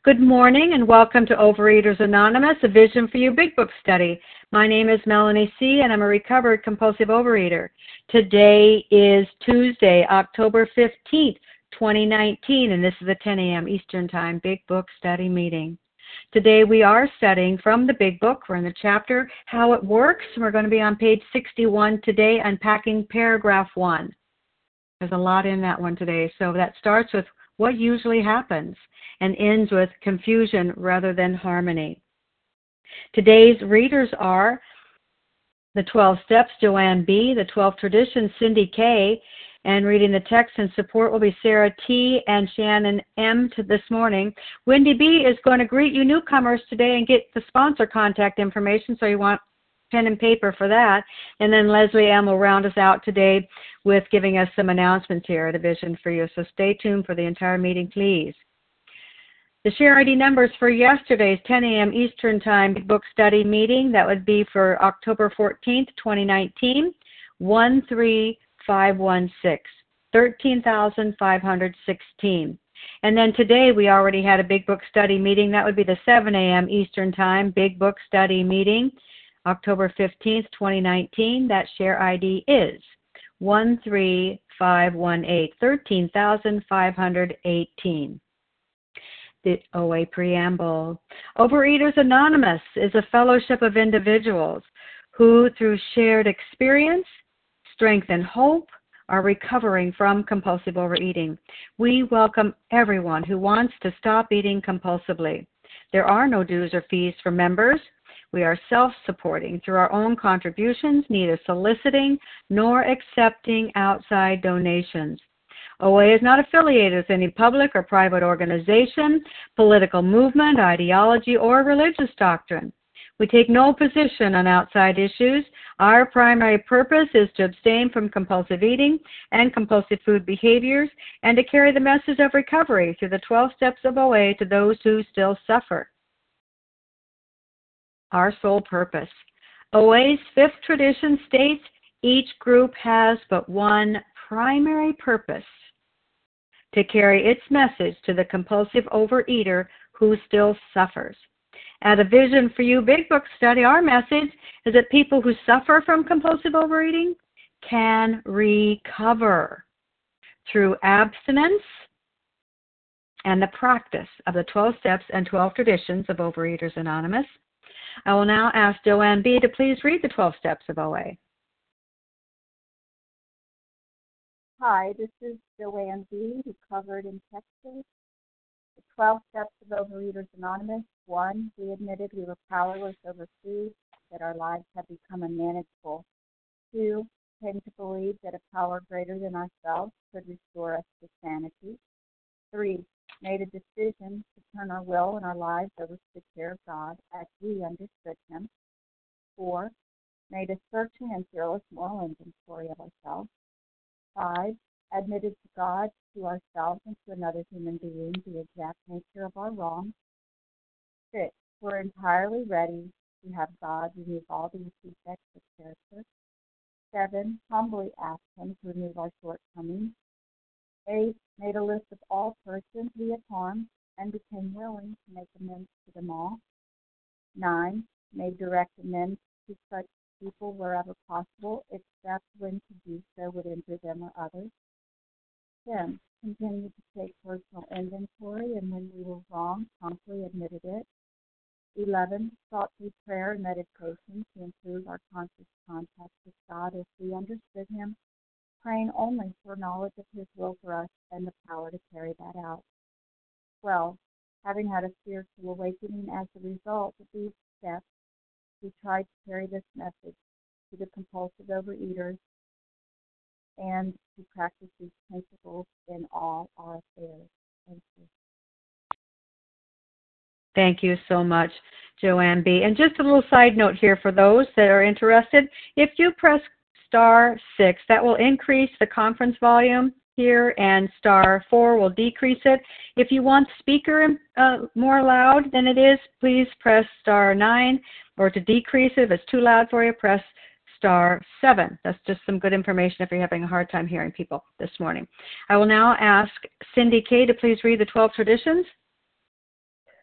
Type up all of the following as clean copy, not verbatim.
Good morning and welcome to Overeaters Anonymous, a Vision for You Big Book study. My name is Melanie C. and I'm a recovered compulsive overeater. Today is Tuesday, October 15th, 2019, and this is a 10 a.m. Eastern Time Big Book study meeting. Today we are studying from the Big Book. We're in the chapter How It Works. We're going to be on page 61 today, unpacking paragraph 1. There's a lot in that one today, so that starts with what usually happens and ends with confusion rather than harmony. Today's readers are the 12 Steps, Joanne B., the 12 Traditions, Cindy K., and reading the text and support will be Sarah T. and Shannon M. this morning. Wendy B. is going to greet you newcomers today and get the sponsor contact information, so you want pen and paper for that. And then Leslie M. will round us out today with giving us some announcements here at A Vision for You. So stay tuned for the entire meeting, please. The share ID numbers for yesterday's 10 a.m. Eastern Time book study meeting, that would be for October 14th, 2019, 13516, 13,516. And then today we already had a big book study meeting. That would be the 7 a.m. Eastern Time big book study meeting, October 15th, 2019. That share ID is 13518, 13,518. The OA Preamble. Overeaters Anonymous is a fellowship of individuals who, through shared experience, strength, and hope, are recovering from compulsive overeating. We welcome everyone who wants to stop eating compulsively. There are no dues or fees for members. We are self-supporting through our own contributions, neither soliciting nor accepting outside donations. OA is not affiliated with any public or private organization, political movement, ideology, or religious doctrine. We take no position on outside issues. Our primary purpose is to abstain from compulsive eating and compulsive food behaviors and to carry the message of recovery through the 12 steps of OA to those who still suffer. Our sole purpose. OA's fifth tradition states each group has but one primary purpose: to carry its message to the compulsive overeater who still suffers. At A Vision for You Big Book study, our message is that people who suffer from compulsive overeating can recover through abstinence and the practice of the 12 steps and 12 traditions of Overeaters Anonymous. I will now ask Joanne B. to please read the 12 steps of OA. Hi, this is Joanne B., recovered in Texas. The 12 steps of Overeaters Anonymous. 1, we admitted we were powerless over food, that our lives had become unmanageable. 2, came to believe that a power greater than ourselves could restore us to sanity. 3, made a decision to turn our will and our lives over to the care of God as we understood Him. 4, made a searching and fearless moral inventory of ourselves. 5, admitted to God, to ourselves, and to another human being the exact nature of our wrongs. 6, we're entirely ready to have God remove all these defects of character. 7, humbly asked Him to remove our shortcomings. 8, made a list of all persons we had harmed and became willing to make amends to them all. 9, made direct amends to such people wherever possible, except when to do so would injure them or others. 10, continued to take personal inventory, and when we were wrong, promptly admitted it. 11, sought through prayer and meditation to improve our conscious contact with God as we understood Him, praying only for knowledge of His will for us and the power to carry that out. 12, having had a spiritual awakening as a result of these steps, we tried to carry this message to the compulsive overeaters and to practice these principles in all our affairs. Thank you. Thank you so much, Joanne B. And just a little side note here for those that are interested. If you press *6, that will increase the conference volume here, and *4 will decrease it. If you want the speaker more loud than it is, please press *9, or to decrease it, if it's too loud for you, press *7. That's just some good information if you're having a hard time hearing people this morning. I will now ask Cindy K. to please read the 12 traditions.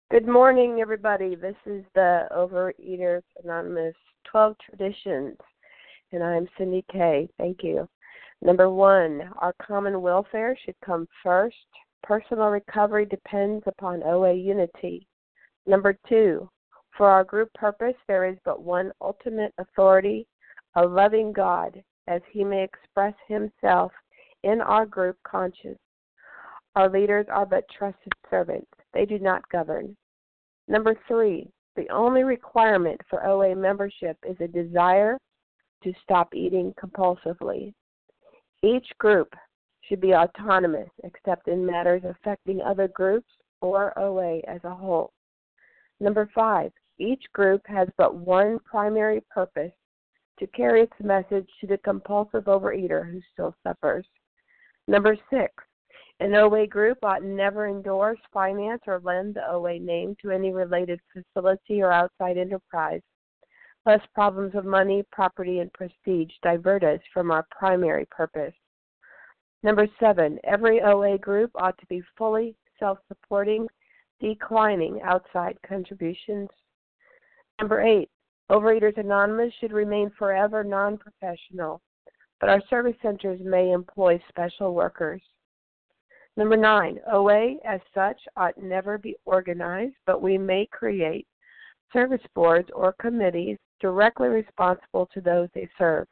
Good morning, everybody. This is the Overeaters Anonymous 12 Traditions, and I'm Cindy Kay. Thank you. Number 1, our common welfare should come first. Personal recovery depends upon OA unity. Number 2, for our group purpose, there is but one ultimate authority, a loving God, as He may express Himself in our group conscience. Our leaders are but trusted servants. They do not govern. Number 3, the only requirement for OA membership is a desire to stop eating compulsively. Each group should be autonomous except in matters affecting other groups or OA as a whole. Number 5, each group has but one primary purpose, to carry its message to the compulsive overeater who still suffers. Number 6, an OA group ought never endorse, finance, or lend the OA name to any related facility or outside enterprise, lest problems of money, property, and prestige divert us from our primary purpose. Number 7, every OA group ought to be fully self-supporting, declining outside contributions. Number 8, Overeaters Anonymous should remain forever non-professional, but our service centers may employ special workers. Number 9, OA as such ought never be organized, but we may create service boards or committees directly responsible to those they serve.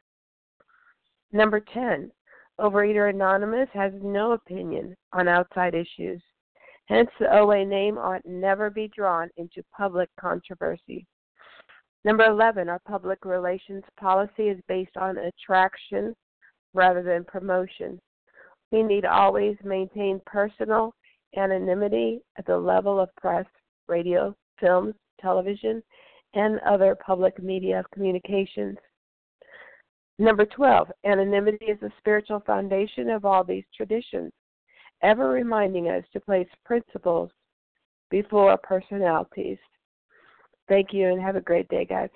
Number 10, Overeater Anonymous has no opinion on outside issues. Hence, the OA name ought never be drawn into public controversy. Number 11, our public relations policy is based on attraction rather than promotion. We need always maintain personal anonymity at the level of press, radio, films, television, and other public media of communications. Number 12, anonymity is the spiritual foundation of all these traditions, ever reminding us to place principles before personalities. Thank you, and have a great day, guys.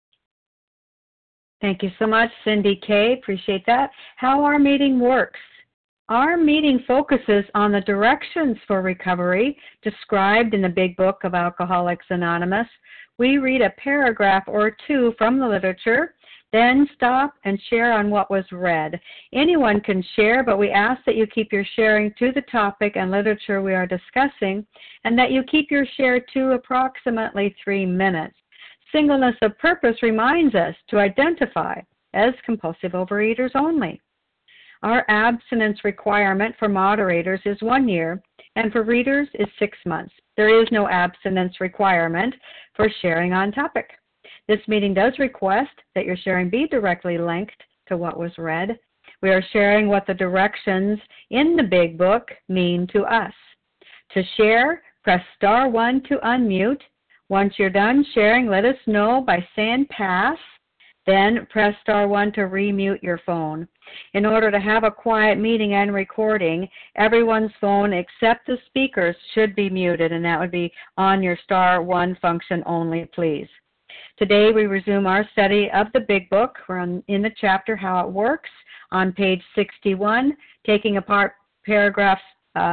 Thank you so much, Cindy Kay. Appreciate that. How our meeting works. Our meeting focuses on the directions for recovery described in the Big Book of Alcoholics Anonymous. We read a paragraph or two from the literature, then stop and share on what was read. Anyone can share, but we ask that you keep your sharing to the topic and literature we are discussing, and that you keep your share to approximately 3 minutes. Singleness of purpose reminds us to identify as compulsive overeaters only. Our abstinence requirement for moderators is 1 year, and for readers is 6 months. There is no abstinence requirement for sharing on topic. This meeting does request that your sharing be directly linked to what was read. We are sharing what the directions in the Big Book mean to us. To share, press star 1 to unmute. Once you're done sharing, let us know by saying pass. Then press star 1 to remute your phone. In order to have a quiet meeting and recording, everyone's phone except the speaker's should be muted, and that would be on your star 1 function only, please. Today we resume our study of the Big Book. We're in the chapter How It Works on page 61, taking apart paragraphs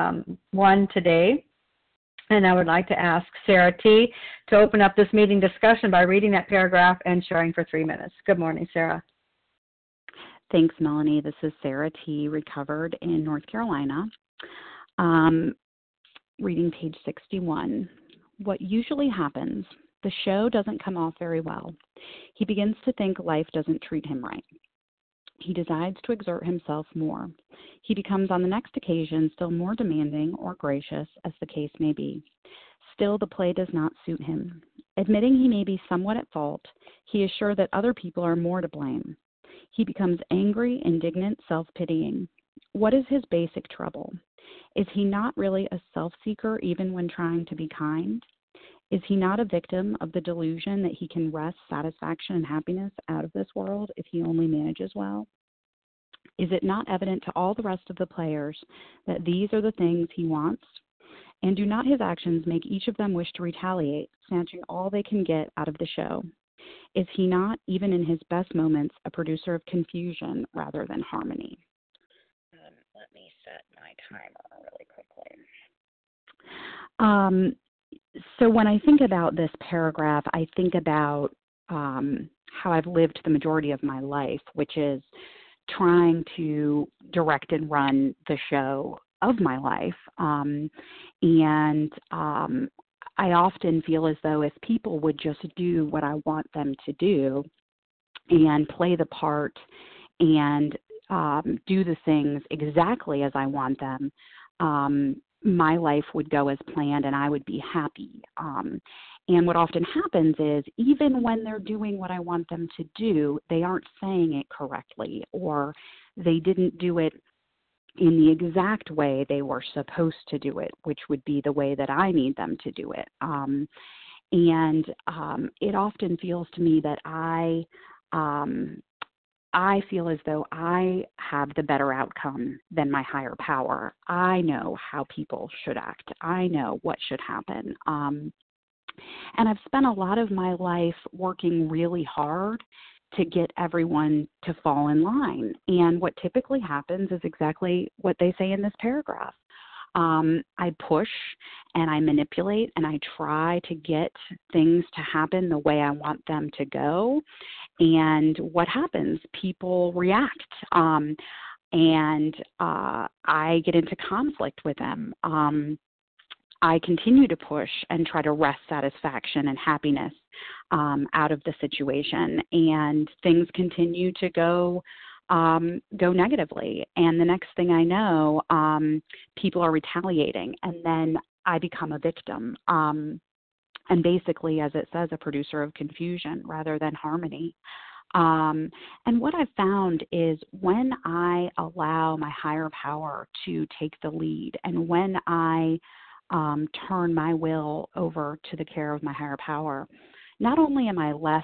1 today. And I would like to ask Sarah T. to open up this meeting discussion by reading that paragraph and sharing for 3 minutes. Good morning, Sarah. Thanks, Melanie. This is Sarah T., recovered in North Carolina. Reading page 61. What usually happens? The show doesn't come off very well. He begins to think life doesn't treat him right. He decides to exert himself more. He becomes on the next occasion still more demanding or gracious, as the case may be. Still, the play does not suit him. Admitting he may be somewhat at fault, he is sure that other people are more to blame. He becomes angry, indignant, self-pitying. What is his basic trouble? Is he not really a self-seeker even when trying to be kind? Is he not a victim of the delusion that he can wrest satisfaction and happiness out of this world if he only manages well? Is it not evident to all the rest of the players that these are the things he wants? And do not his actions make each of them wish to retaliate, snatching all they can get out of the show? Is he not, even in his best moments, a producer of confusion rather than harmony? Let me set my timer really quickly. So when I think about this paragraph, I think about how I've lived the majority of my life, which is trying to direct and run the show of my life. I often feel as though if people would just do what I want them to do and play the part and do the things exactly as I want them, my life would go as planned and I would be happy. And what often happens is even when they're doing what I want them to do, they aren't saying it correctly, or they didn't do it in the exact way they were supposed to do it, which would be the way that I need them to do it. It often feels to me that I feel as though I have the better outcome than my higher power. I know how people should act. I know what should happen. And I've spent a lot of my life working really hard to get everyone to fall in line. And what typically happens is exactly what they say in this paragraph. I push and I manipulate and I try to get things to happen the way I want them to go. And what happens? People react. And I get into conflict with them. I continue to push and try to wrest satisfaction and happiness out of the situation, and things continue to go negatively. And the next thing I know, people are retaliating, and then I become a victim. And basically, as it says, a producer of confusion rather than harmony. And what I've found is when I allow my higher power to take the lead, and when I turn my will over to the care of my higher power, not only am I less,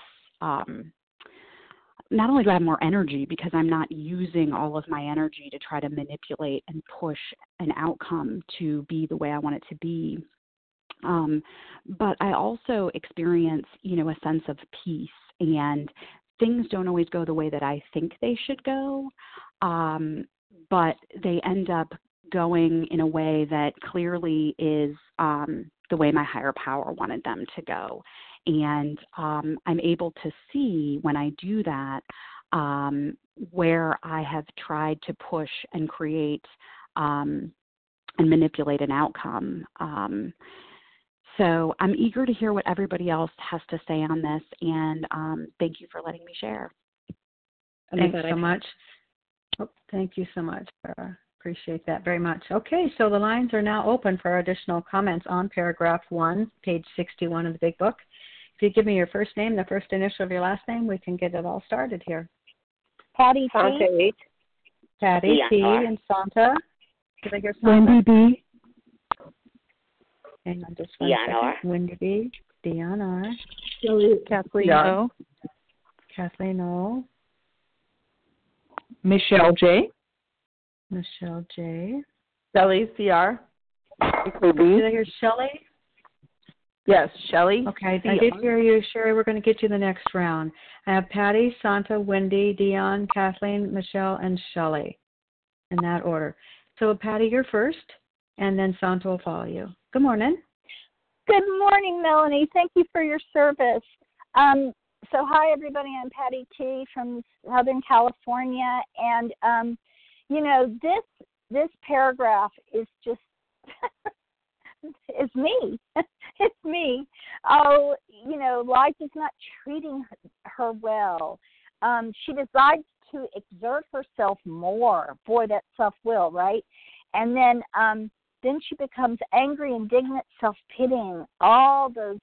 not only do I have more energy because I'm not using all of my energy to try to manipulate and push an outcome to be the way I want it to be, but I also experience, a sense of peace, and things don't always go the way that I think they should go, but they end up going in a way that clearly is the way my higher power wanted them to go. And I'm able to see when I do that where I have tried to push and create and manipulate an outcome. So I'm eager to hear what everybody else has to say on this, and thank you for letting me share. Thanks so much. Oh, thank you so much, Sarah. Appreciate that very much. Okay, so the lines are now open for additional comments on paragraph 1, page 61 of the Big Book. If you give me your first name, the first initial of your last name, we can get it all started here. Patty T. Patty T. And Santa. Did I hear Santa? Wendy B. Hang on just one second. Wendy B. Dion R. Kathleen O. Kathleen O. Michelle J. Michelle J. Shelley C.R. Did I hear Shelley? Yes, Shelley. Okay, I did hear you, Sherry. We're going to get you the next round. I have Patty, Santa, Wendy, Dion, Kathleen, Michelle, and Shelley in that order. So, Patty, you're first, and then Santa will follow you. Good morning. Good morning, Melanie. Thank you for your service. So, hi, everybody. I'm Patty T. from Southern California, and this paragraph is just it's me. It's me. Oh, life is not treating her well. She decides to exert herself more. Boy, that's self-will, right? And then she becomes angry, indignant, self-pitying. All those,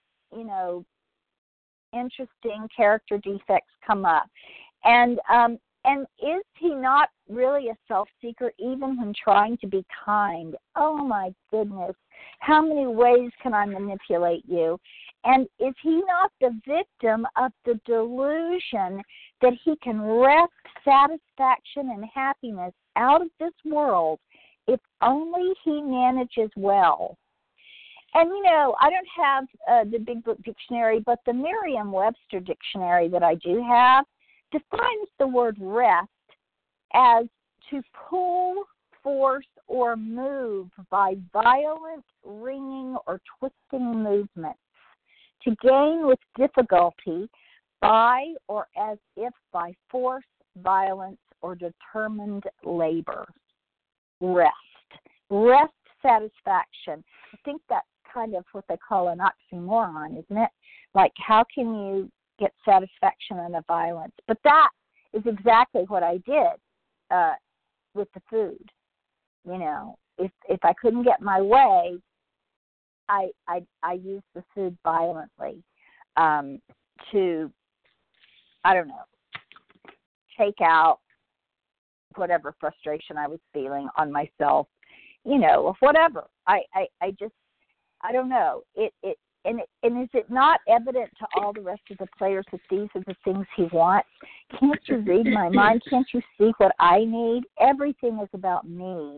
interesting character defects come up. And is he not really a self-seeker even when trying to be kind? Oh, my goodness. How many ways can I manipulate you? And is he not the victim of the delusion that he can wrest satisfaction and happiness out of this world if only he manages well? And, I don't have the Big Book Dictionary, but the Merriam-Webster Dictionary that I do have defines the word rest as to pull force or move by violent wringing or twisting movements, to gain with difficulty by or as if by force, violence, or determined labor. Rest satisfaction. I think that's kind of what they call an oxymoron, isn't it? Like, how can you get satisfaction in a violence? But that is exactly what I did with the food. You know, if I couldn't get my way, I used the food violently to, I don't know, take out whatever frustration I was feeling on myself, you know, or whatever. I don't know. And is it not evident to all the rest of the players that these are the things he wants? Can't you read my mind? Can't you see what I need? Everything is about me.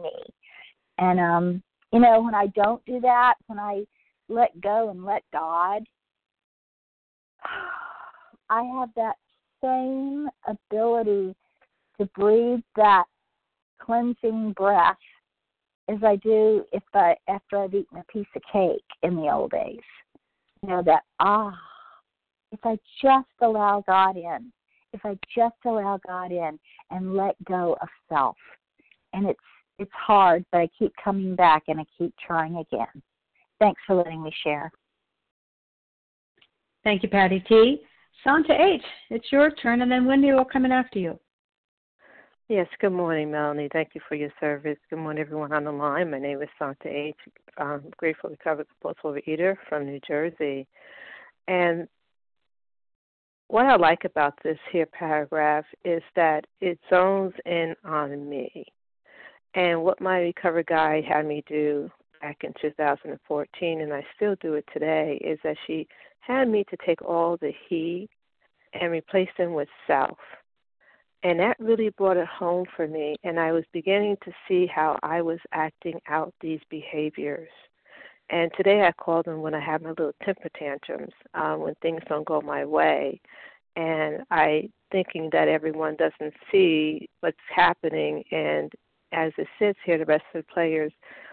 And, you know, when I don't do that, when I let go and let God, I have that same ability to breathe that cleansing breath as I do after I've eaten a piece of cake in the old days. You know, that, if I just allow God in, and let go of self. And it's hard, but I keep coming back and I keep trying again. Thanks for letting me share. Thank you, Patty T. Santa H., it's your turn, and then Wendy will come in after you. Yes, good morning, Melanie. Thank you for your service. Good morning, everyone on the line. My name is Santa H. I'm grateful recovered compulsive overeater from New Jersey. And what I like about this here paragraph is that it zones in on me. And what my recovery guide had me do back in 2014, and I still do it today, is that she had me to take all the he and replace them with self. And that really brought it home for me, and I was beginning to see how I was acting out these behaviors. And today I call them when I have my little temper tantrums, when things don't go my way. And I thinking that everyone doesn't see what's happening, and as it sits here, the rest of the players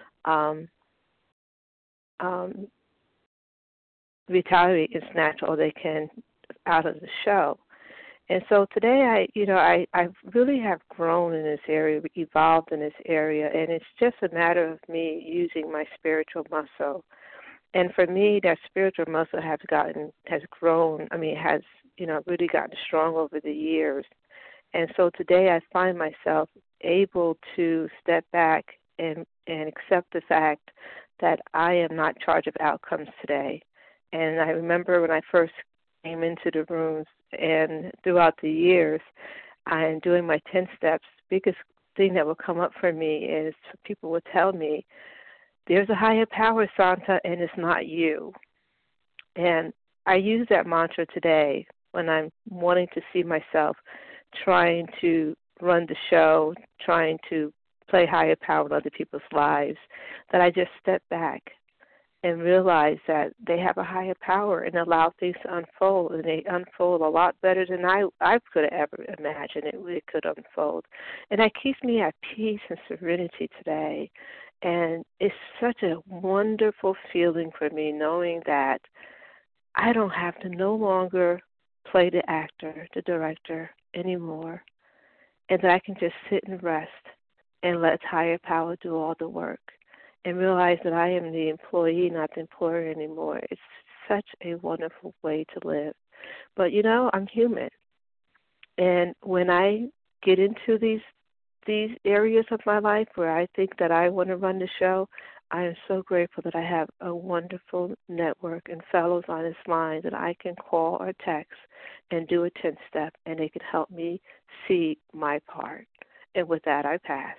retaliate and snatch all they can out of the show. And so today, I really have grown in this area, evolved in this area, and it's just a matter of me using my spiritual muscle. And for me, that spiritual muscle has grown. I mean, it has, really gotten strong over the years. And so today, I find myself able to step back and accept the fact that I am not in charge of outcomes today. And I remember when I first came into the rooms, and throughout the years, I'm doing my 10 steps. Biggest thing that will come up for me is people will tell me, there's a higher power, Santa, and it's not you. And I use that mantra today when I'm wanting to see myself trying to run the show, trying to play higher power in other people's lives, that I just step back and realize that they have a higher power and allow things to unfold, and they unfold a lot better than I could have ever imagined it could unfold. And that keeps me at peace and serenity today. And it's such a wonderful feeling for me knowing that I don't have to no longer play the actor, the director anymore, and that I can just sit and rest and let higher power do all the work. And realize that I am the employee, not the employer anymore. It's such a wonderful way to live. But, I'm human. And when I get into these areas of my life where I think that I want to run the show, I am so grateful that I have a wonderful network and fellows on this line that I can call or text and do a 10-step, and they can help me see my part. And with that, I pass.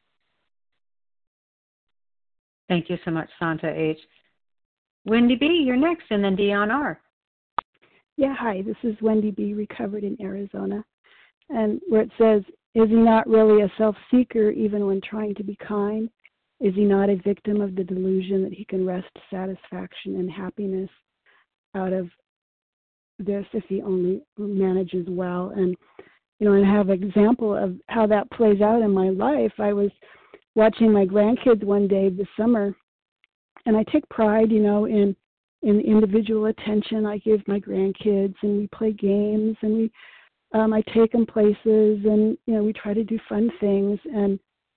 Thank you so much, Santa H. Wendy B., you're next, and then Dion R. Yeah, hi, this is Wendy B., recovered in Arizona. And where it says, is he not really a self-seeker even when trying to be kind? Is he not a victim of the delusion that he can wrest satisfaction and happiness out of this if he only manages well? And, I have an example of how that plays out in my life. I was watching my grandkids one day this summer, and I take pride, in individual attention I give my grandkids, and we play games, and I take them places, and we try to do fun things, and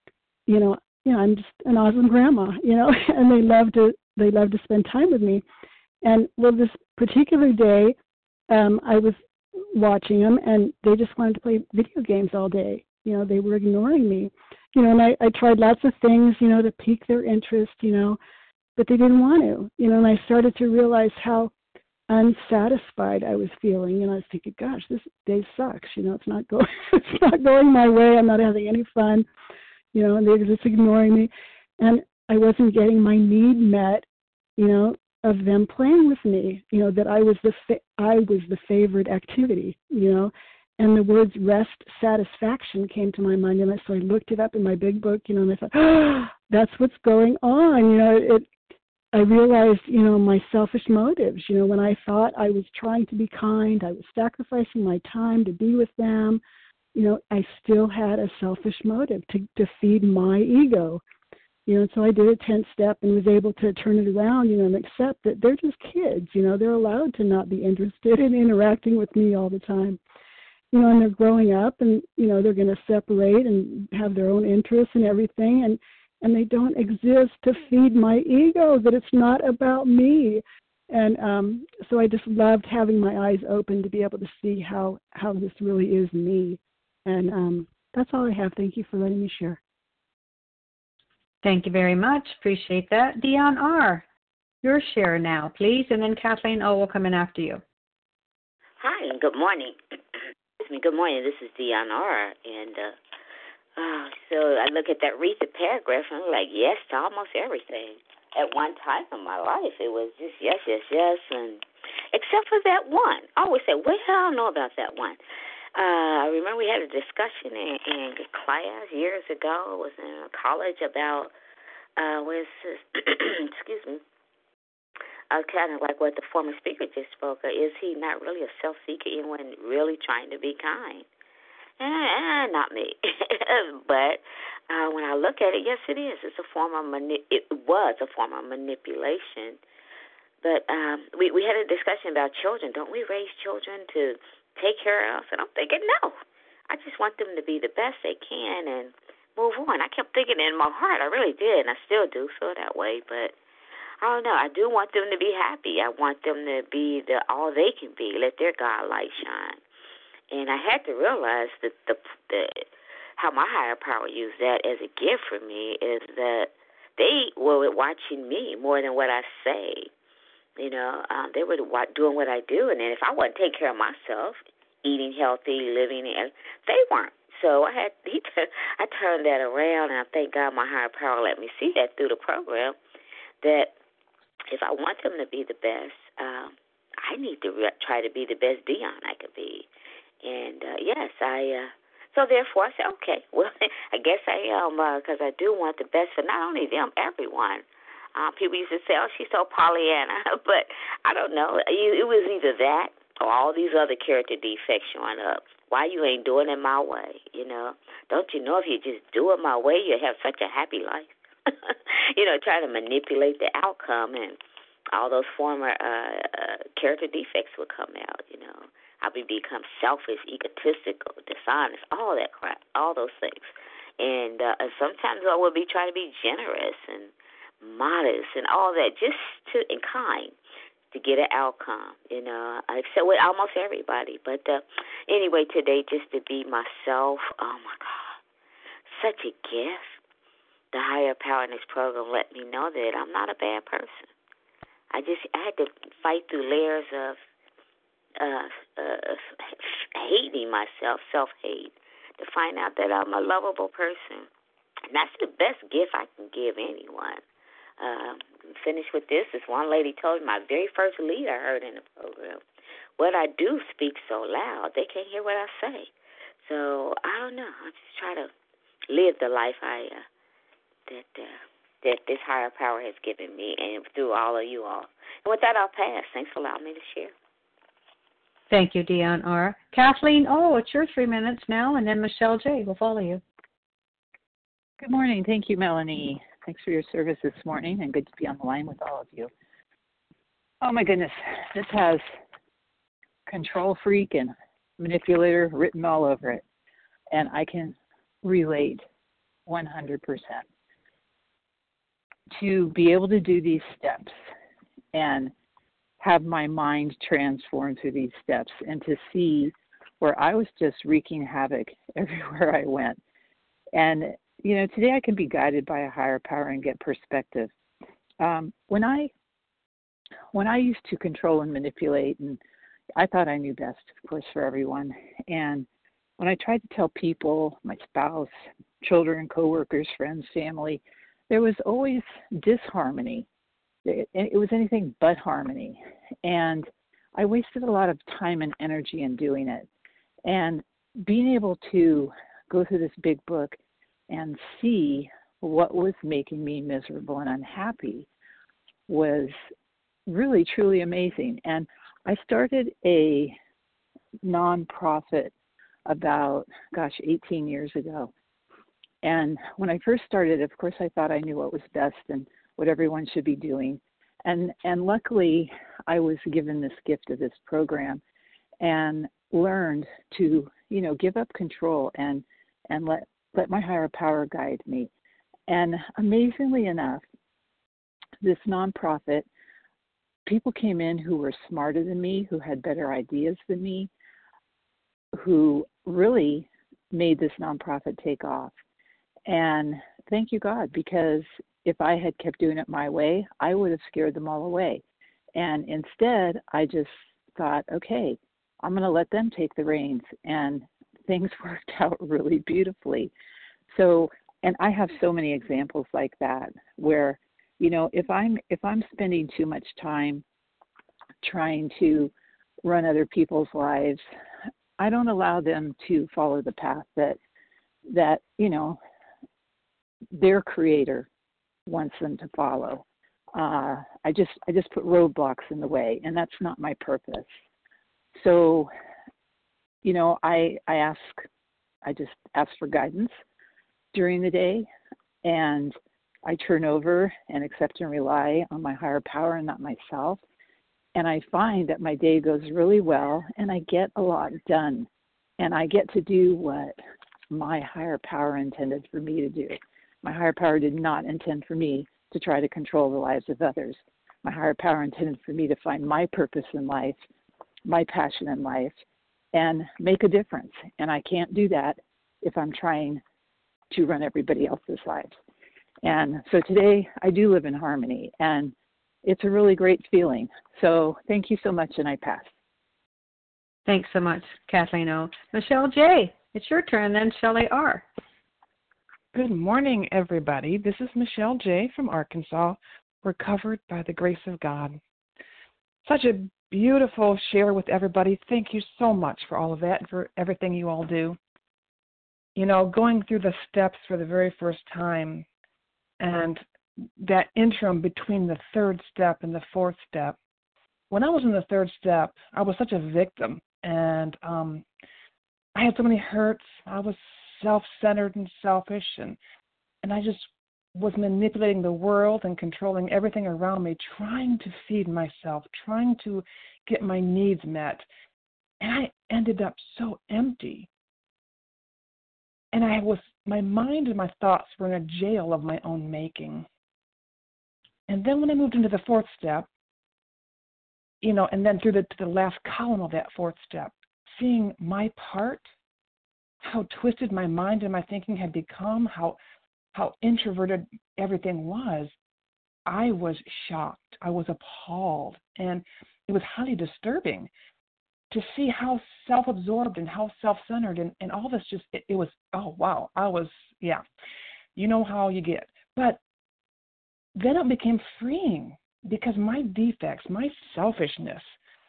I'm just an awesome grandma, and they love to spend time with me. And well, this particular day, I was watching them, and they just wanted to play video games all day. They were ignoring me, and I tried lots of things, to pique their interest, but they didn't want to, and I started to realize how unsatisfied I was feeling, and I was thinking, gosh, this day sucks, it's not going, it's not going my way. I'm not having any fun, and they're just ignoring me, and I wasn't getting my need met, of them playing with me, that I was the favorite activity, and the words rest satisfaction came to my mind, and so I looked it up in my big book, and I thought, oh, that's what's going on, I realized, my selfish motives, when I thought I was trying to be kind, I was sacrificing my time to be with them, I still had a selfish motive to feed my ego. And so I did a 10th step and was able to turn it around, and accept that they're just kids, they're allowed to not be interested in interacting with me all the time. And they're growing up, and, they're going to separate and have their own interests and everything, and they don't exist to feed my ego, that it's not about me. And so I just loved having my eyes open to be able to see how this really is me. And that's all I have. Thank you for letting me share. Thank you very much. Appreciate that. Dion R., your share now, please, and then Kathleen O. will come in after you. Hi, and good morning. Good morning. This is Dion R., and so I look at that recent paragraph, and I'm like, yes to almost everything. At one time in my life, it was just yes, and except for that one. I always say, well, I don't know about that one. I remember we had a discussion in class years ago. It was in college about, excuse me, kind of like what the former speaker just spoke of. Is he not really a self-seeker, anyone really trying to be kind? Not me. But when I look at it, yes, it is. It's a form of it was a form of manipulation. But we had a discussion about children. Don't we raise children to take care of us? And I'm thinking, no. I just want them to be the best they can and move on. I kept thinking in my heart, I really did, and I still do feel that way. But I don't know. I do want them to be happy. I want them to be all they can be. Let their God light shine. And I had to realize that how my higher power used that as a gift for me is that they were watching me more than what I say. They were doing what I do, and then if I wasn't taking care of myself, eating healthy, living, they weren't. So I turned that around, and I thank God my higher power let me see that through the program, that if I want them to be the best, I need to try to be the best Dion I could be. And, yes, so therefore I said, okay, well, I guess I am, because I do want the best for not only them, everyone. People used to say, oh, she's so Pollyanna, but I don't know. It was either that or all these other character defects showing up. Why you ain't doing it my way, Don't you know if you just do it my way, you'll have such a happy life? Trying to manipulate the outcome, and all those former character defects would come out, I would become selfish, egotistical, dishonest, all that crap, all those things. And sometimes I would be trying to be generous and modest and all that, just and kind to get an outcome, I said with almost everybody. But anyway, today, just to be myself, oh, my God, such a gift. The higher power in this program let me know that I'm not a bad person. I had to fight through layers of hating myself, self-hate, to find out that I'm a lovable person. And that's the best gift I can give anyone. Finish with this. This one lady told me, my very first lead I heard in the program, what I do speaks so loud, they can't hear what I say. So I don't know. I just try to live the life that this higher power has given me, and through all of you all. And with that, I'll pass. Thanks for allowing me to share. Thank you, Dion R. Kathleen O., it's your 3 minutes now, and then Michelle J. will follow you. Good morning. Thank you, Melanie. Thanks for your service this morning, and good to be on the line with all of you. Oh, my goodness. This has control freak and manipulator written all over it, and I can relate 100%. To be able to do these steps and have my mind transform through these steps and to see where I was just wreaking havoc everywhere I went. And, today I can be guided by a higher power and get perspective. When I used to control and manipulate, and I thought I knew best, of course, for everyone. And when I tried to tell people, my spouse, children, coworkers, friends, family, there was always disharmony. It was anything but harmony. And I wasted a lot of time and energy in doing it. And being able to go through this big book and see what was making me miserable and unhappy was really, truly amazing. And I started a nonprofit about, 18 years ago. And when I first started, of course, I thought I knew what was best and what everyone should be doing. And luckily, I was given this gift of this program and learned to, give up control and let my higher power guide me. And amazingly enough, this nonprofit, people came in who were smarter than me, who had better ideas than me, who really made this nonprofit take off. And thank you, God, because if I had kept doing it my way, I would have scared them all away. And instead, I just thought, okay, I'm going to let them take the reins. And things worked out really beautifully. So, and I have so many examples like that where, if I'm spending too much time trying to run other people's lives, I don't allow them to follow the path that their creator wants them to follow. I just put roadblocks in the way, and that's not my purpose. So, I just ask for guidance during the day, and I turn over and accept and rely on my higher power and not myself. And I find that my day goes really well, and I get a lot done, and I get to do what my higher power intended for me to do. My higher power did not intend for me to try to control the lives of others. My higher power intended for me to find my purpose in life, my passion in life, and make a difference. And I can't do that if I'm trying to run everybody else's lives. And so today I do live in harmony, and it's a really great feeling. So thank you so much, and I pass. Thanks so much, Kathleen O. Michelle J., it's your turn, then Shelley R. Good morning, everybody. This is Michelle J. from Arkansas, recovered by the grace of God. Such a beautiful share with everybody. Thank you so much for all of that and for everything you all do. Going through the steps for the very first time and that interim between the third step and the fourth step. When I was in the third step, I was such a victim, and I had so many hurts. I was self-centered and selfish, and I just was manipulating the world and controlling everything around me, trying to feed myself, trying to get my needs met. And I ended up so empty. And my mind and my thoughts were in a jail of my own making. And then when I moved into the fourth step, and then through to the last column of that fourth step, seeing my part, how twisted my mind and my thinking had become, how introverted everything was, I was shocked. I was appalled. And it was highly disturbing to see how self-absorbed and how self-centered and all this it was, oh, wow. You know how you get. But then it became freeing because my defects, my selfishness,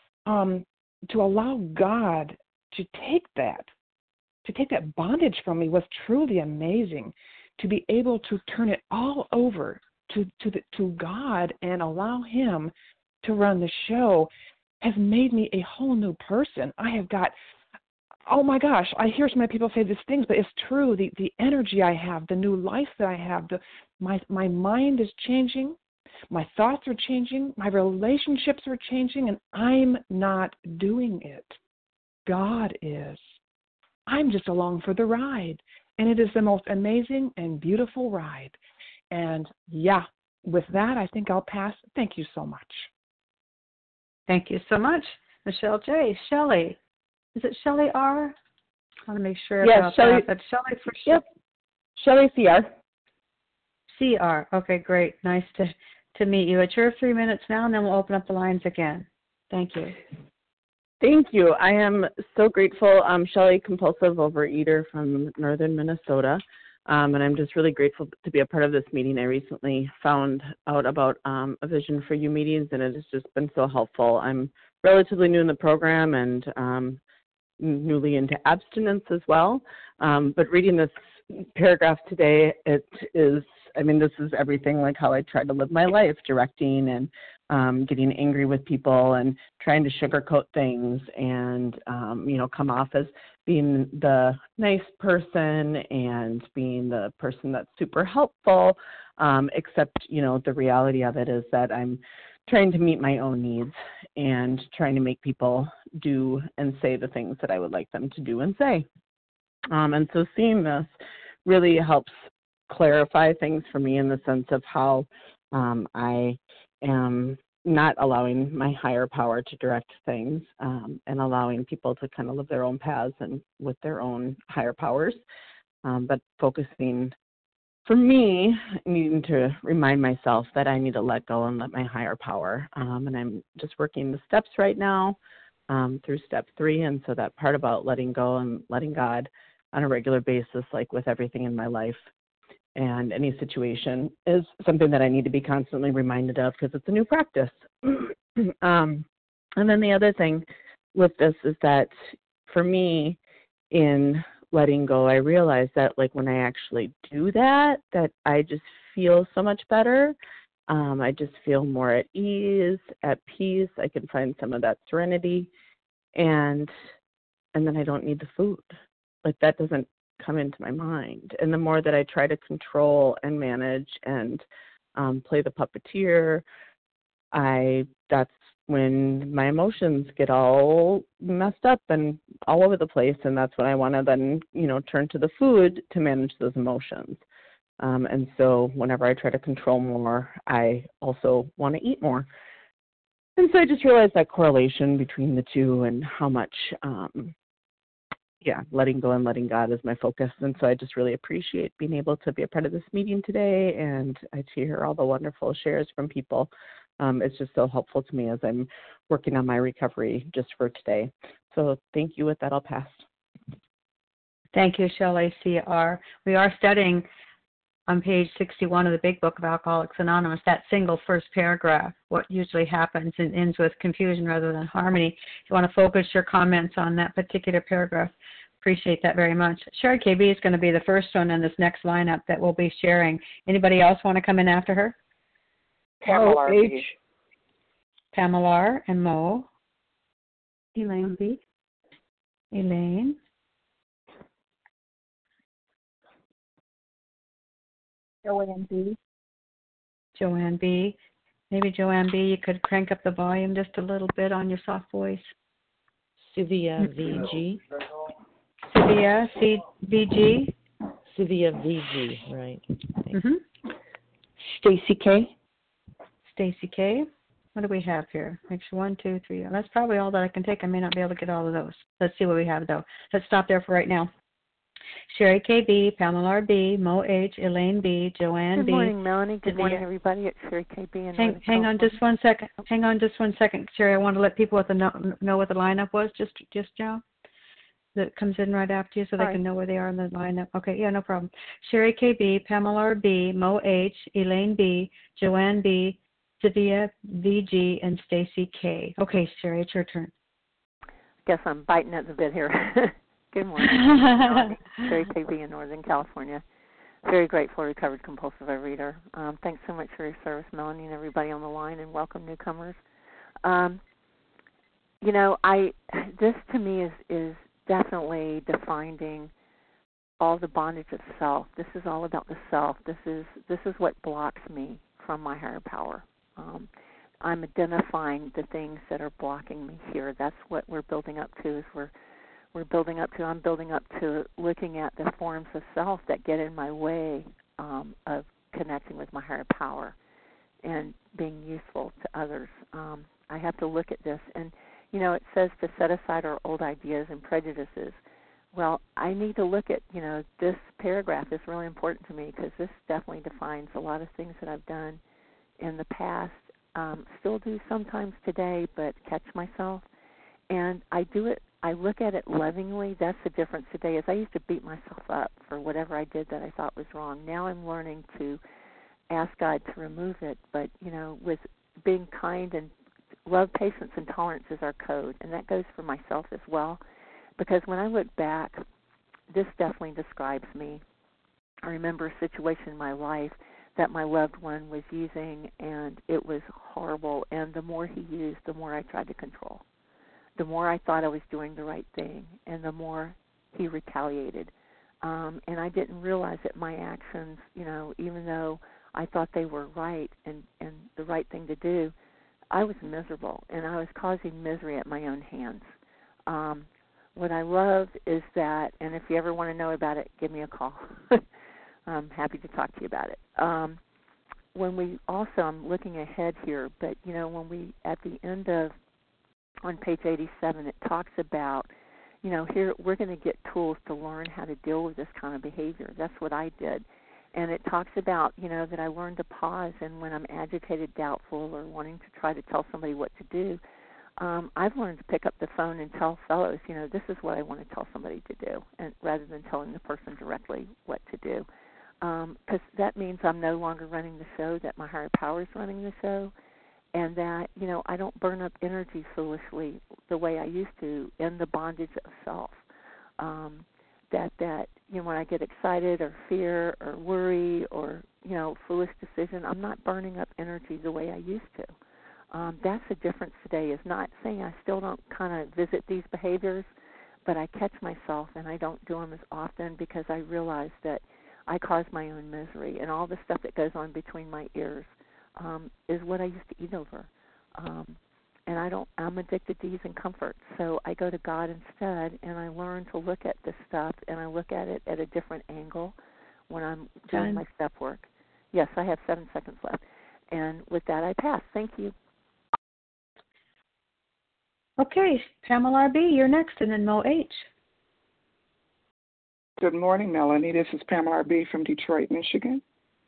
to allow God to take that bondage from me was truly amazing. To be able to turn it all over to God and allow Him to run the show has made me a whole new person. I have got oh my gosh, I hear so many people say these things, but it's true. The energy I have, the new life that I have, my mind is changing, my thoughts are changing, my relationships are changing, and I'm not doing it. God is. I'm just along for the ride, and it is the most amazing and beautiful ride. And yeah, with that, I think I'll pass. Thank you so much. Thank you so much, Michelle J. Shelley. Is it Shelley R? I want to make sure about Shelley, that. But Shelley for sure. Yep. Shelley CR. CR. Okay, great. Nice to meet you. It's your 3 minutes now, and then we'll open up the lines again. Thank you. Thank you. I am so grateful. I'm Shelley, compulsive overeater from northern Minnesota, and I'm just really grateful to be a part of this meeting. I recently found out about a Vision for You meetings, and it has just been so helpful. I'm relatively new in the program and newly into abstinence as well, but reading this paragraph today, this is everything like how I try to live my life, directing and getting angry with people and trying to sugarcoat things and, come off as being the nice person and being the person that's super helpful, except, the reality of it is that I'm trying to meet my own needs and trying to make people do and say the things that I would like them to do and say. And so seeing this really helps clarify things for me in the sense of how I am not allowing my higher power to direct things and allowing people to kind of live their own paths and with their own higher powers, but focusing for me, needing to remind myself that I need to let go and let my higher power. And I'm just working the steps right now through step 3. And so that part about letting go and letting God on a regular basis, like with everything in my life and any situation, is something that I need to be constantly reminded of because it's a new practice. And then the other thing with this is that for me, in letting go, I realize that like when I actually do that I just feel so much better. I just feel more at ease, at peace. I can find some of that serenity, and then I don't need the food. Like that doesn't come into my mind. And the more that I try to control and manage and play the puppeteer, that's when my emotions get all messed up and all over the place, and that's when I want to then, turn to the food to manage those emotions. And so whenever I try to control more, I also want to eat more. And so I just realized that correlation between the two and how much, letting go and letting God is my focus. And so I just really appreciate being able to be a part of this meeting today, and I hear all the wonderful shares from people. It's just so helpful to me as I'm working on my recovery just for today. So thank you. With that, I'll pass. Thank you, Shelley CR. We are studying on page 61 of the Big Book of Alcoholics Anonymous, that single first paragraph, what usually happens and ends with confusion rather than harmony. If you want to focus your comments on that particular paragraph, appreciate that very much. Sherry KB is going to be the first one in this next lineup that we'll be sharing. Anybody else want to come in after her? Pamela H. Pamela R. and Mo. Elaine B. Elaine. Joanne B. Joanne B. Maybe Joanne B., you could crank up the volume just a little bit on your soft voice. Sylvia VG. Sylvia VG. Sylvia VG, right. Mm-hmm. Stacy K. Stacy K. What do we have here? Make sure 1, 2, 3. That's probably all that I can take. I may not be able to get all of those. Let's see what we have, though. Let's stop there for right now. Sherry KB, Pamela R. B, Mo H, Elaine B, Joanne B. Good morning, Melanie. Good morning, everybody. It's Sherry KB. And hang on just 1 second. Hang on just 1 second, Sherry. I want to let people know what the lineup was just now. That comes in right after you so they can know where they are in the lineup. Okay, yeah, no problem. Sherry KB, Pamela R. B, Mo H, Elaine B, Joanne B, Sylvia VG, and Stacy K. Okay, Sherry, it's your turn. I guess I'm biting at the bit here. Good morning. Sherry KB in Northern California. Very grateful, recovered compulsive overeater. Thanks so much for your service, Melanie, and everybody on the line, and welcome newcomers. This to me is definitely defining all the bondage of self. This is all about the self. This is what blocks me from my higher power. I'm identifying the things that are blocking me here. That's what we're building up to. I'm building up to looking at the forms of self that get in my way of connecting with my higher power and being useful to others. I have to look at this, and it says to set aside our old ideas and prejudices. Well, I need to look at, this paragraph is really important to me because this definitely defines a lot of things that I've done in the past, still do sometimes today, but catch myself. And I look at it lovingly. That's the difference today is I used to beat myself up for whatever I did that I thought was wrong. Now I'm learning to ask God to remove it, but, with being kind and love, patience, and tolerance is our code, and that goes for myself as well. Because when I look back, this definitely describes me. I remember a situation in my life that my loved one was using, and it was horrible. And the more he used, the more I tried to control. The more I thought I was doing the right thing, and the more he retaliated. And I didn't realize that my actions, even though I thought they were right and the right thing to do, I was miserable, and I was causing misery at my own hands. What I love is that, and if you ever want to know about it, give me a call. I'm happy to talk to you about it. I'm looking ahead here, but, when we, at the end of, on page 87, it talks about, here we're going to get tools to learn how to deal with this kind of behavior. That's what I did. And it talks about, that I learned to pause, and when I'm agitated, doubtful, or wanting to try to tell somebody what to do, I've learned to pick up the phone and tell fellows, this is what I want to tell somebody to do, and rather than telling the person directly what to do. Because that means I'm no longer running the show, that my higher power is running the show, and that, I don't burn up energy foolishly the way I used to in the bondage of self. That when I get excited or fear or worry or, foolish decision, I'm not burning up energy the way I used to. That's the difference today, is not saying I still don't kind of visit these behaviors, but I catch myself and I don't do them as often because I realize that I cause my own misery, and all the stuff that goes on between my ears is what I used to eat over. And I'm addicted to ease and comfort, so I go to God instead, and I learn to look at this stuff, and I look at it at a different angle when I'm doing my step work. Yes, I have 7 seconds left. And with that, I pass. Thank you. Okay, Pamela R.B., you're next, and then Mo H. Good morning, Melanie. This is Pamela R.B. from Detroit, Michigan.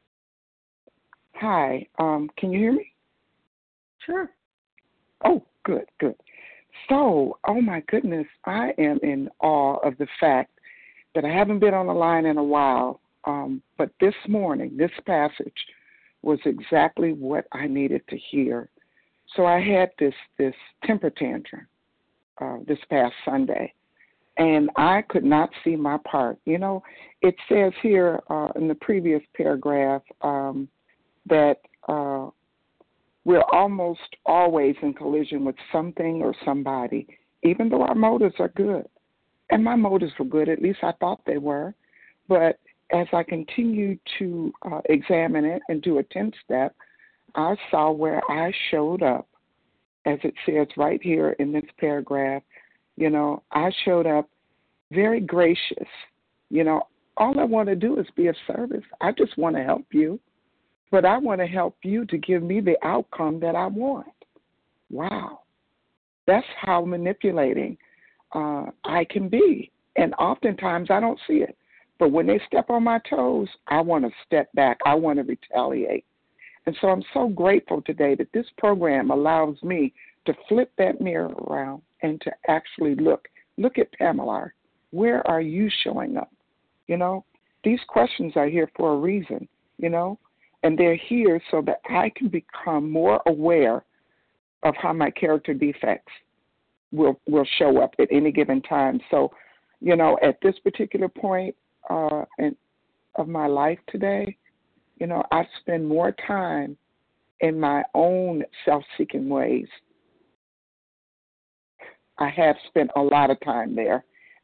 Hi. Can you hear me? Sure. Oh, good. So, oh my goodness, I am in awe of the fact that I haven't been on the line in a while, but this morning, this passage was exactly what I needed to hear. So I had this temper tantrum this past Sunday, and I could not see my part. It says here in the previous paragraph that we're almost always in collision with something or somebody, even though our motives are good. And my motives were good, at least I thought they were. But as I continued to examine it and do a 10-step, I saw where I showed up, as it says right here in this paragraph. I showed up very gracious. All I want to do is be of service. I just want to help you. But I want to help you to give me the outcome that I want. Wow. That's how manipulating I can be. And oftentimes I don't see it. But when they step on my toes, I want to step back. I want to retaliate. And so I'm so grateful today that this program allows me to flip that mirror around and to actually look at Pamela. Where are you showing up? These questions are here for a reason, and they're here so that I can become more aware of how my character defects will show up at any given time. So, at this particular point of my life today, I spend more time in my own self-seeking ways. I have spent a lot of time there,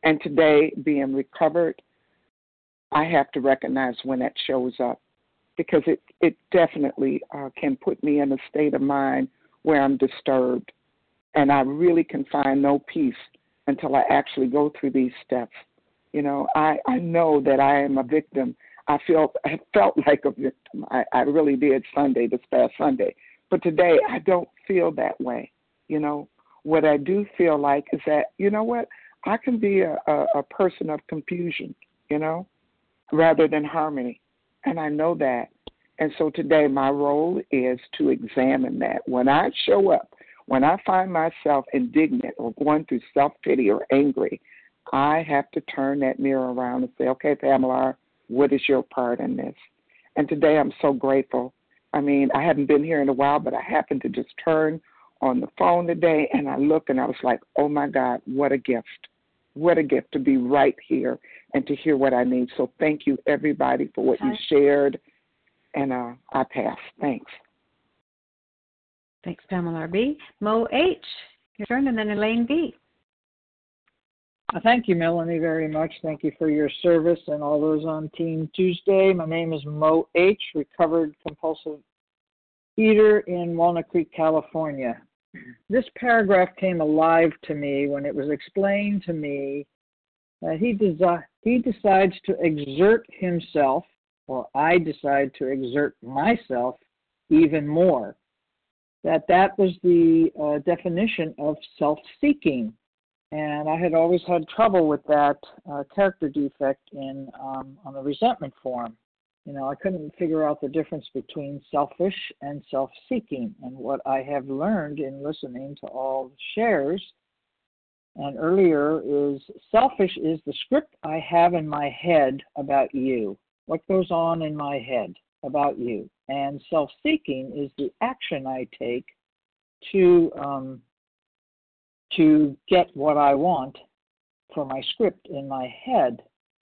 And today, being recovered, I have to recognize when that shows up, because it definitely can put me in a state of mind where I'm disturbed. And I really can find no peace until I actually go through these steps. You know, I know that I am a victim. I felt like a victim. I really did this past Sunday. But today I don't feel that way. You know, what I do feel like is that, you know what, I can be a person of confusion, you know, rather than harmony. And I know that. And so today my role is to examine that. When I show up, when I find myself indignant or going through self-pity or angry, I have to turn that mirror around and say, okay, Pamela, what is your part in this? And today I'm so grateful. I mean, I haven't been here in a while, but I happened to just turn on the phone today, and I looked, and I was like, oh, my God, what a gift. What a gift to be right here and to hear what I need. So thank you, everybody, for what you shared, and I pass. Thanks. Thanks, Pamela B. Mo H., your turn, and then Elaine B. Thank you, Melanie, very much. Thank you for your service and all those on Team Tuesday. My name is Mo H., recovered compulsive eater in Walnut Creek, California. This paragraph came alive to me when it was explained to me that he decides to exert himself, or I decide to exert myself even more. That was the definition of self-seeking. And I had always had trouble with that character defect on the resentment form. You know, I couldn't figure out the difference between selfish and self-seeking. And what I have learned in listening to all the shares and earlier is selfish is the script I have in my head about you, what goes on in my head about you. And self-seeking is the action I take to get what I want for my script in my head.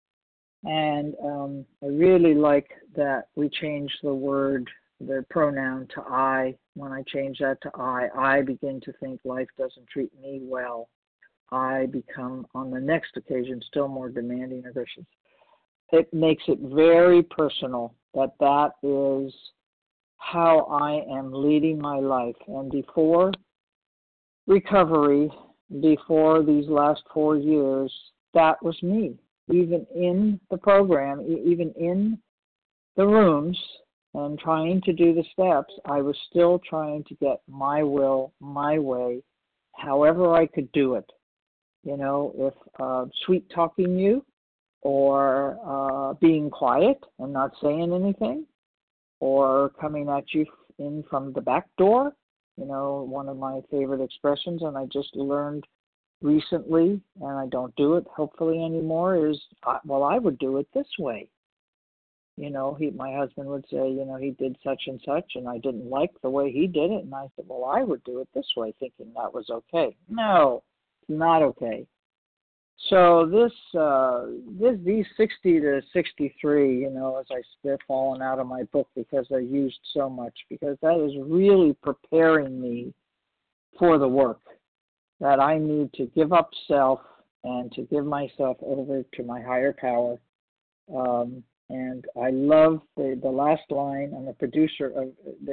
And I really like that we changed the pronoun to I. When I change that to I begin to think life doesn't treat me well. I become, on the next occasion, still more demanding or vicious. It makes it very personal that is how I am leading my life. And before recovery, before these last 4 years, that was me. Even in the program, even in the rooms and trying to do the steps, I was still trying to get my will, my way, however I could do it. You know, if sweet-talking you or being quiet and not saying anything or coming at you in from the back door, you know, one of my favorite expressions, and I just learned recently, and I don't do it hopefully anymore, is, well, I would do it this way. You know, my husband would say, you know, he did such and such, and I didn't like the way he did it, and I said, well, I would do it this way, thinking that was okay. No, it's not okay. So these 60 to 63, you know, as they're falling out of my book because I used so much, because that is really preparing me for the work that I need to give up self and to give myself over to my higher power. And I love the last line on the producer of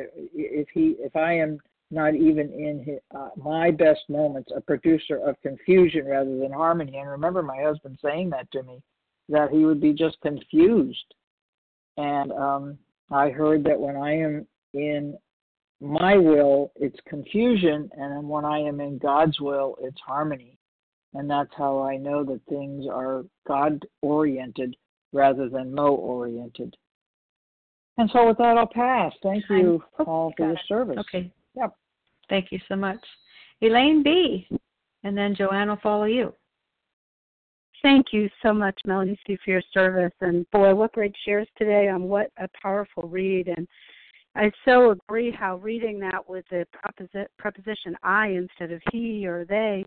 if I am not even in my best moments, a producer of confusion rather than harmony. And remember my husband saying that to me, that he would be just confused. And I heard that when I am in my will, it's confusion, and when I am in God's will, it's harmony. And that's how I know that things are God-oriented rather than Mo-oriented. And so with that, I'll pass. Thank you all for your service. Okay. Yep. Thank you so much. Elaine B., and then Joanne will follow you. Thank you so much, Melanie C., for your service. And boy, what great shares today on what a powerful read. And I so agree how reading that with the preposition I instead of he or they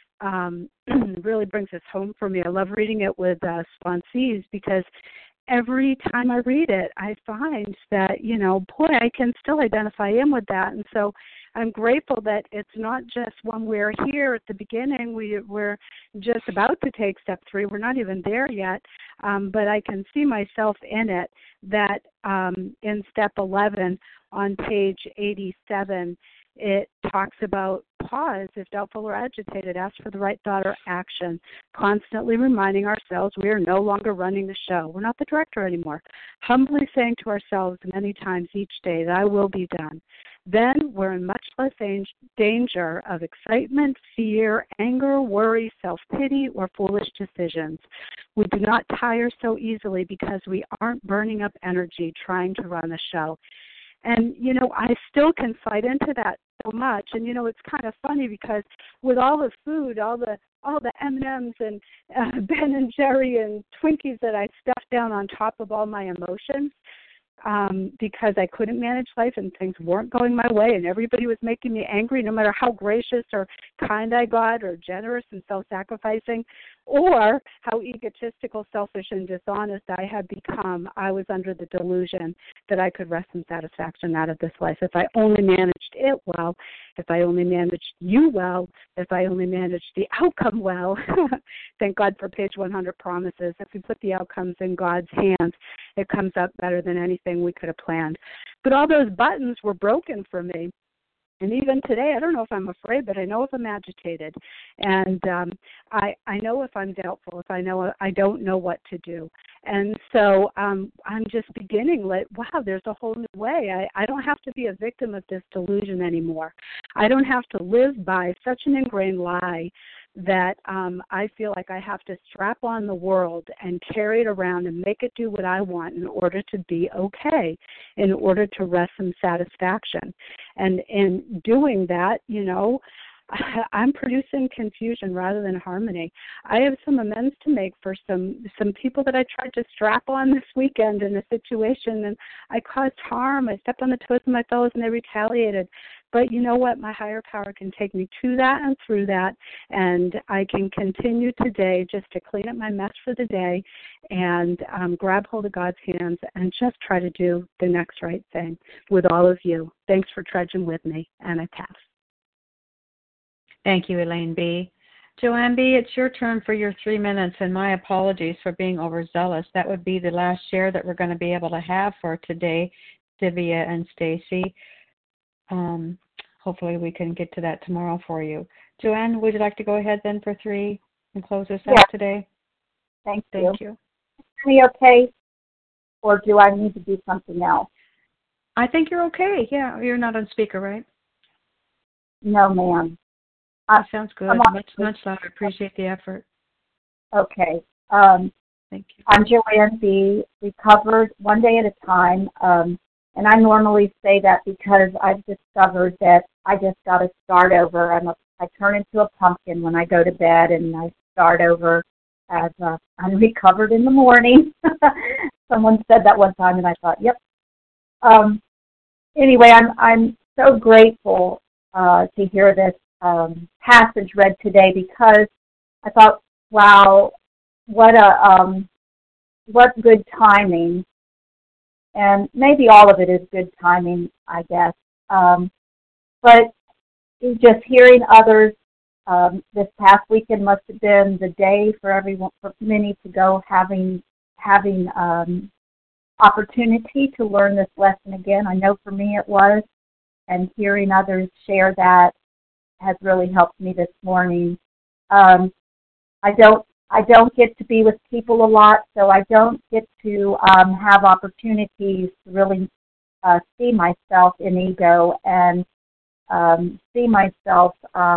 really brings this home for me. I love reading it with sponsees because every time I read it, I find that, you know, boy, I can still identify in with that. And so I'm grateful that it's not just when we're here at the beginning, we're just about to take step 3. We're not even there yet, but I can see myself in it, that in step 11 on page 87, it talks about pause if doubtful or agitated, ask for the right thought or action, constantly reminding ourselves we are no longer running the show. We're not the director anymore. Humbly saying to ourselves many times each day, "Thy will be done." Then we're in much less danger of excitement, fear, anger, worry, self-pity, or foolish decisions. We do not tire so easily because we aren't burning up energy trying to run the show. And, I still can fight into that so much. And, it's kind of funny because with all the food, all the M&Ms and Ben and Jerry and Twinkies that I stuffed down on top of all my emotions, because I couldn't manage life and things weren't going my way and everybody was making me angry, no matter how gracious or kind I got or generous and self-sacrificing, or how egotistical, selfish, and dishonest I had become. I was under the delusion that I could wrest some satisfaction out of this life if I only managed it well, if I only managed you well, if I only managed the outcome well. Thank God for page 100 promises. If we put the outcomes in God's hands, it comes up better than anything we could have planned. But all those buttons were broken for me. And even today, I don't know if I'm afraid, but I know if I'm agitated. And I know if I'm doubtful, if I know I don't know what to do. And so I'm just beginning, wow, there's a whole new way. I don't have to be a victim of this delusion anymore. I don't have to live by such an ingrained lie that I feel like I have to strap on the world and carry it around and make it do what I want in order to be okay, in order to wrest some satisfaction. And in doing that, I'm producing confusion rather than harmony. I have some amends to make for some people that I tried to strap on this weekend in a situation, and I caused harm. I stepped on the toes of my fellows, and they retaliated. But you know what? My higher power can take me to that and through that, and I can continue today just to clean up my mess for the day and grab hold of God's hands and just try to do the next right thing with all of you. Thanks for trudging with me, and I pass. Thank you, Elaine B. Joanne B., it's your turn for your 3 minutes, and my apologies for being overzealous. That would be the last share that we're going to be able to have for today, Sylvia and Stacy. Hopefully we can get to that tomorrow for you. Joanne, would you like to go ahead then for 3 and close us out today? Thank you. Thank you. Is me okay, or do I need to do something else? I think you're okay. Yeah, you're not on speaker, right? No, ma'am. Sounds good. Much louder. I appreciate the effort. Okay. Thank you. I'm Joanne B., recovered one day at a time. And I normally say that because I've discovered that I just got to start over. I turn into a pumpkin when I go to bed, and I start over as I'm recovered in the morning. Someone said that one time, and I thought, yep. Anyway, I'm so grateful to hear this passage read today, because I thought, wow, what good timing. And maybe all of it is good timing, I guess. But just hearing others, this past weekend must have been the day for everyone, for many to go having opportunity to learn this lesson again. I know for me it was, and hearing others share that has really helped me this morning. I don't get to be with people a lot, so I don't get to have opportunities to really see myself in ego and see myself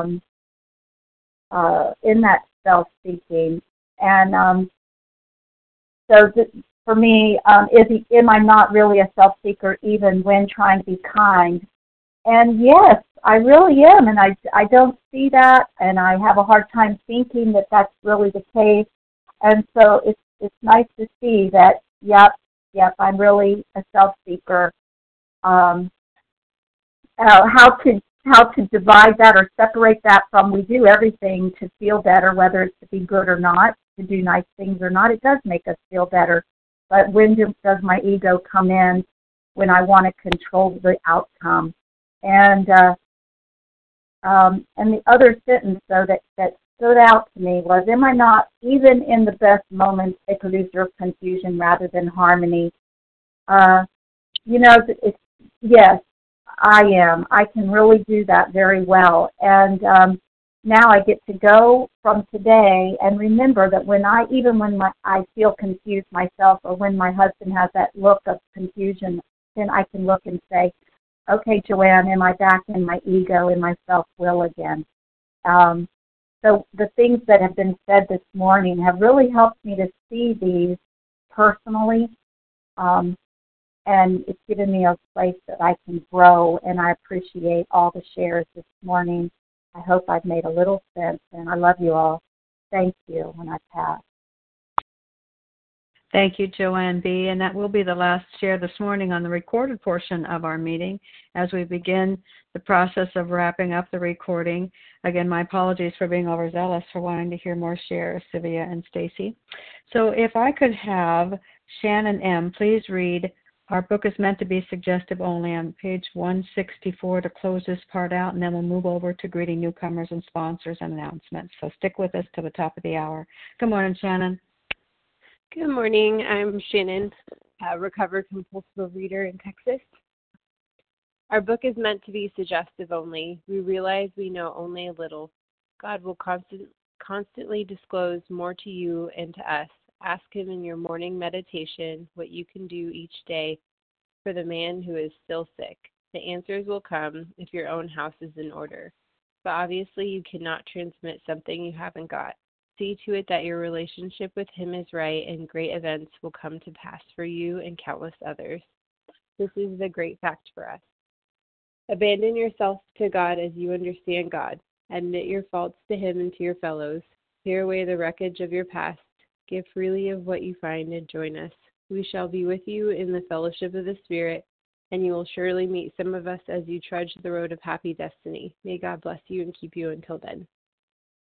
in that self-seeking. And for me, am I not really a self-seeker even when trying to be kind? And yes, I really am, and I don't see that, and I have a hard time thinking that that's really the case. And so it's nice to see that, yep, I'm really a self-seeker. How to divide that or separate that from we do everything to feel better, whether it's to be good or not, to do nice things or not. It does make us feel better. But when does my ego come in? When I want to control the outcome. And And the other sentence, though, that stood out to me was, am I not, even in the best moments, a producer of confusion rather than harmony? Yes, I am. I can really do that very well. And now I get to go from today and remember that when I feel confused myself, or when my husband has that look of confusion, then I can look and say, okay, Joanne, am I back in my ego and my self-will again? So the things that have been said this morning have really helped me to see these personally, and it's given me a place that I can grow, and I appreciate all the shares this morning. I hope I've made a little sense, and I love you all. Thank you, and I pass. Thank you, Joanne B. And that will be the last share this morning on the recorded portion of our meeting as we begin the process of wrapping up the recording. Again, my apologies for being overzealous for wanting to hear more shares, Sylvia and Stacy. So if I could have Shannon M., please read Our Book is Meant to be Suggestive Only on page 164 to close this part out, and then we'll move over to greeting newcomers and sponsors and announcements. So stick with us till the top of the hour. Good morning, Shannon. Good morning. I'm Shannon, a recovered compulsive reader in Texas. Our book is meant to be suggestive only. We realize we know only a little. God will constantly disclose more to you and to us. Ask Him in your morning meditation what you can do each day for the man who is still sick. The answers will come if your own house is in order. But obviously you cannot transmit something you haven't got. See to it that your relationship with Him is right, and great events will come to pass for you and countless others. This is the great fact for us. Abandon yourself to God as you understand God. Admit your faults to Him and to your fellows. Clear away the wreckage of your past. Give freely of what you find and join us. We shall be with you in the fellowship of the Spirit, and you will surely meet some of us as you trudge the road of happy destiny. May God bless you and keep you until then.